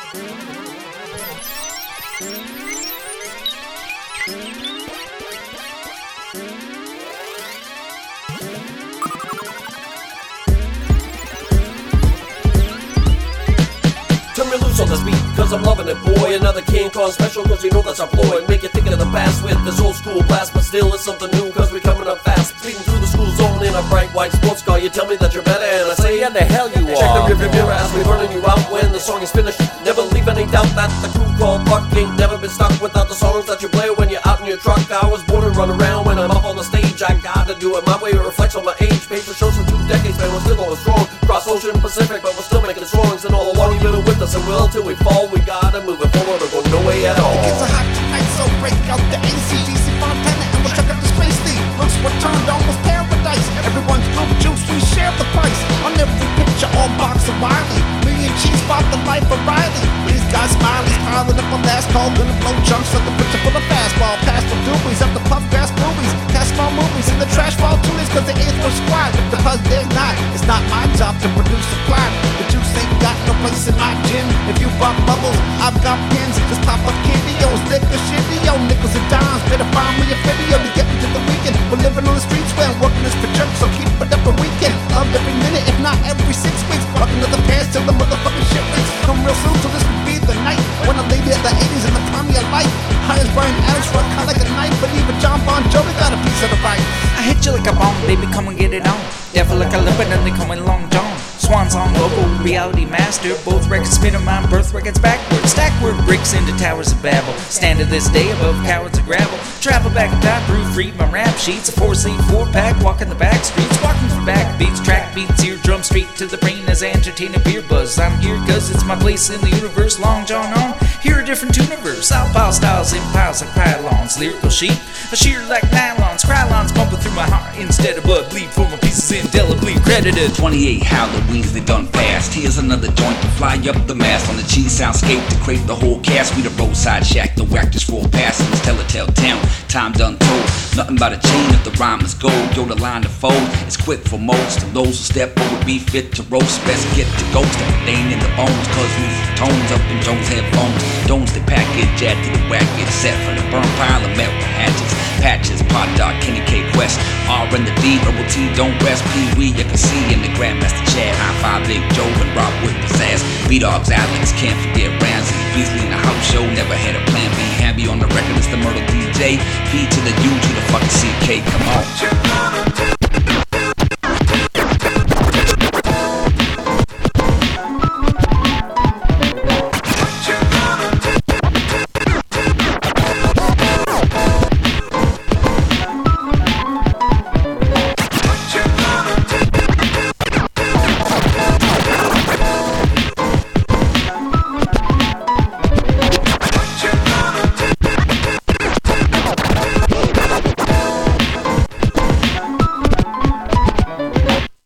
Turn me loose on this beat, cause I'm loving it, boy. Another King Kong special, cause you know that's our ploy. Make you think of the past with this old school blast, but still it's something new, cause we coming up fast. Speeding through the school zone in a bright white sports car. You tell me that you're better, and I say, yeah, the hell you are. Check the rearview mirror as we burning you out when the song is finished. Never leave any doubt that the crew called Buck ain't never been stuck without the songs that you play when you're out in your truck. I was born to run around when I'm up on the stage. I gotta do it my way, it reflects on my age. Paper shows for 2 decades, man, we're still going strong. Cross ocean Pacific, but we're still making songs. And all along you've been with us and will till we fall. We gotta move it forward or go no way at all. It gets hot tonight, so break out the AC/DC Fontana and we'll check out the space theme. Looks what turned almost paradise. Everyone's blue juice, we share the price. On every picture, all box of Wiley. Me and Cheese bought the life of Riley. These guys smileys piling up on last call. Gonna blow chunks like a picture full of fastball. Past the doobies, up the puff grass boobies. Cast small movies in the trash ball toolies, cause there ain't no squad. Because there's not, it's not my job to produce a plot. The juice ain't got no place in my gym. If you bought bubbles, I've got pins. Just pop up videos, liquor shitty, yo, nickels and dimes. Better find me a video to get me to the weekend. We're living on the streets where I'm working this for jerks, so keep it up a weekend. Love every minute, if not every 6 weeks. Rocking to the pants till the motherfucking shit rings. Come real soon, so this would be the night when a lady of the 80s in the prime of your life. High as Brian Adams, for a cut like a knife, but even John Bon Jovi got a piece of the fight. I hit you like a bomb, baby, come and get it on. Devil like a limpin' and they coming Long John. Swans on logo, reality master. Both records spin in mine, birth records backwards. Stack word bricks into towers of Babel. Stand to this day above cowards of gravel. Travel back in time, proof read my rap sheets. A 4-seat 4-pack, walking the back streets. Walking for back beats, track beats, eardrum straight to the brain as I entertain a beer buzz. I'm here cause it's my place in the universe. Long John on, hear a different universe. Outpile styles in piles like pylons. Lyrical sheep, a sheer like nylons. Krylons bumping through my heart instead of blood. Bleed for my pieces indelibly credited. 28 Halloweens, they done fast. Here's another joint to fly up the mast. On the cheese soundscape to crave the whole cast. We the roadside shack, the whack just roll past. And tell a tale town, time done told. Nothing but a chain if the rhyme is gold. Yo, the line to fold, it's quick for most. And those who step over be fit to roast. Best get to ghost, everything in the bones. Cause we tones up in Jones headphones. Domes the package, add to the whack, get set for the burn pile of metal hatches. Patches, Pot Dog, Kenny K. Quest. R and the D, double T, don't rest. Pee-wee, you can see in the Grandmaster Chad. High 5, Big Joe, and Rob with pizzazz. B-Dogs, Alex, can't forget Ramsey. Beasley in the house show, never had a plan B. Happy on the record, it's the Myrtle DJ. P to the U to the fucking CK, come on.